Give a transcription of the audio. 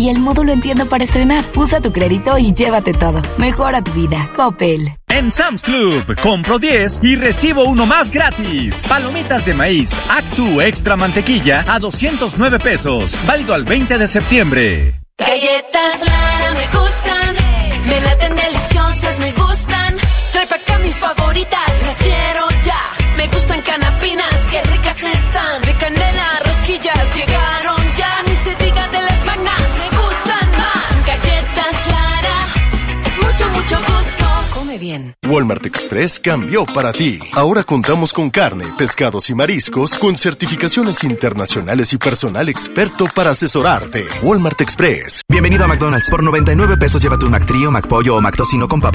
Y el módulo entiendo para estrenar. Usa tu crédito y llévate todo. Mejora tu vida. Coppel. En Sam's Club, compro 10 y recibo uno más gratis. Palomitas de maíz Actu Extra Mantequilla a 209 pesos. Válido al 20 de septiembre. Galletas Lara me gustan, me laten deliciosas, me gustan. Trae pa' acá mis favoritas, las quiero ya. Me gustan canapinas, qué ricas están. De canela, rosquillas, llegaron ya. Ni se diga de las magnas, me gustan más. Galletas Lara, mucho gusto. Come bien. Walmart Express cambió para ti. Ahora contamos con carne, pescados y mariscos con certificaciones internacionales y personal experto para asesorarte. Walmart Express. Bienvenido a McDonald's. Por 99 pesos llévate un McTrío, McPollo o McTocino con papas